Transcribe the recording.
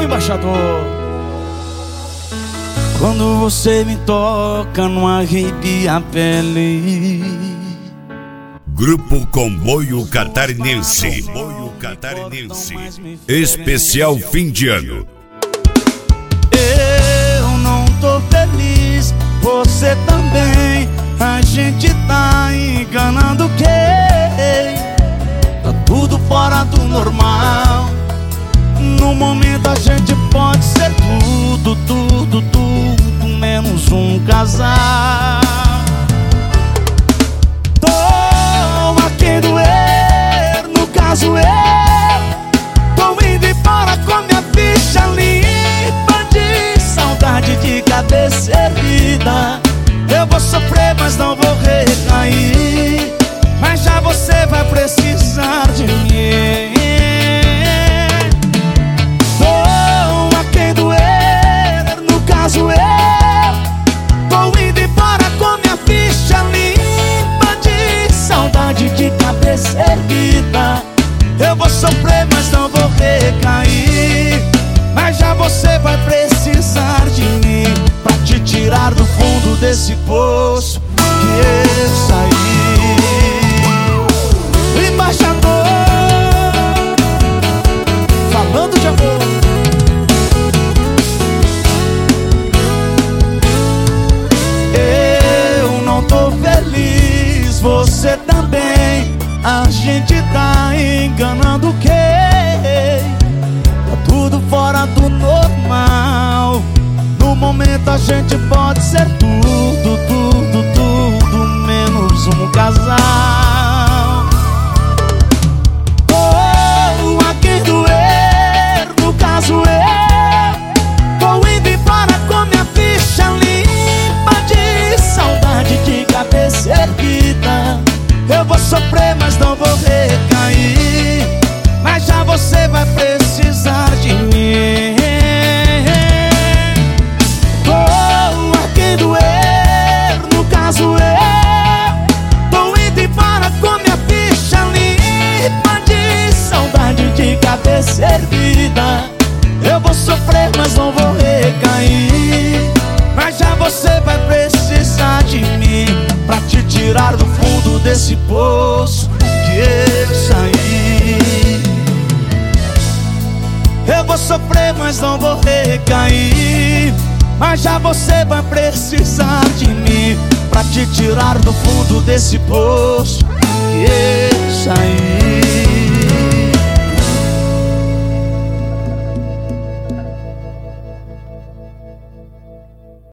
O embaixador. Quando você me toca, não arrepia a pele. Grupo Comboio Catarinense. Especial fim de ano. Eu não tô feliz, você também. A gente tá enganando quem? Tá tudo fora do normal. No momento a gente pode ser tudo, tudo, tudo, menos um casal. Tô a quem doer, no caso eu tô indo embora com minha ficha limpa de saudade de cabeça erguida. Eu vou sofrer, mas não vou recair. Mas já você vai precisar de mim. Tô a quem doer, no caso eu tô indo embora com minha ficha limpa de saudade de cabeça erguida. Eu vou sofrer, mas não vou recair. Mas já você vai precisar de mim pra te tirar do fundo desse poço que eu saí. O embaixador, falando de amor. Eu não tô feliz, você também. A gente tá enganando quem? Tá tudo fora do normal. No momento a gente pode ser tudo, tudo, tudo, menos um casal. Tô a quem doer, no caso eu tô indo embora com minha ficha limpa de saudade de cabeça erguida. Eu vou sofrer, mas não vou recair. Mas já você vai precisar de mim. Tô a quem doer, no caso eu tô indo embora com minha ficha limpa de saudade de cabeça erguida. Eu vou sofrer, mas não vou recair. Mas já você vai precisar de mim pra te tirar do fundo desse poço que eu saí. Eu vou sofrer, mas não vou recair. Mas já você vai precisar de mim pra te tirar do fundo desse poço que eu saí.